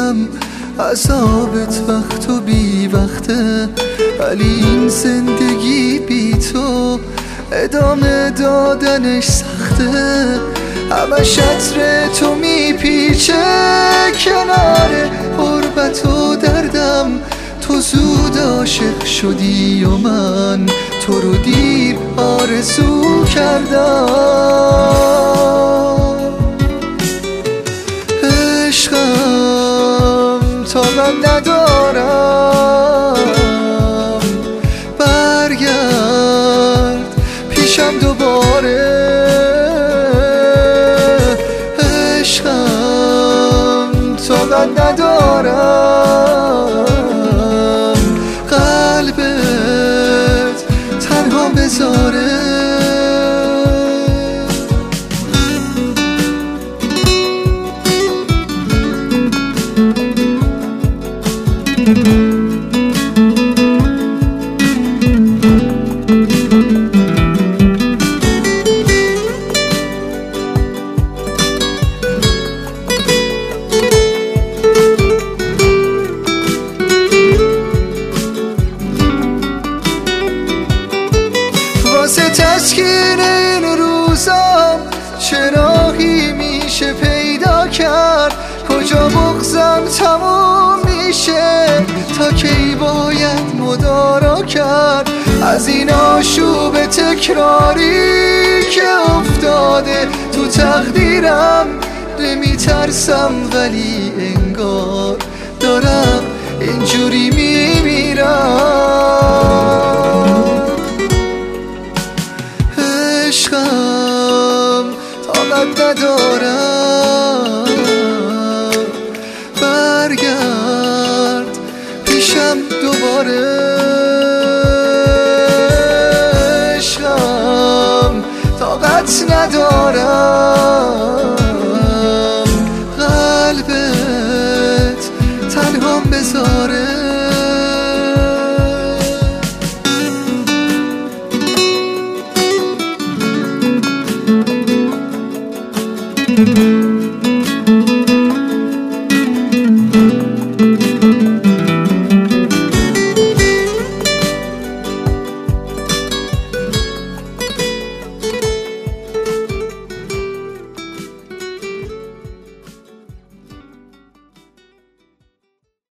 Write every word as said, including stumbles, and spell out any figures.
میدونم عذابت وقت و بی وقته، ولی این زندگی بی تو ادامه دادنش سخته. همش عطر تو میپیچه کنار غربت و دردم، تو زود عاشق شدی و من تو رو دیر آرزو کردم. عشقم طاقت ندارم، برگرد پیشم دوباره. عشقم طاقت ندارم، قلبت تنها بذاره. واسه تسکین این روزام چه راهی میشه پیدا کرد؟ کجا بغضم تموم میشه؟ تا کی باید مدارا کرد از این آشوب تکراری که افتاده تو تقدیرم؟ نمیترسم ولی انگار دارم اینجوری میمیرم. عشقم طاقت ندارم، برگرد پیشم دوباره. عشقم طاقت ندارم،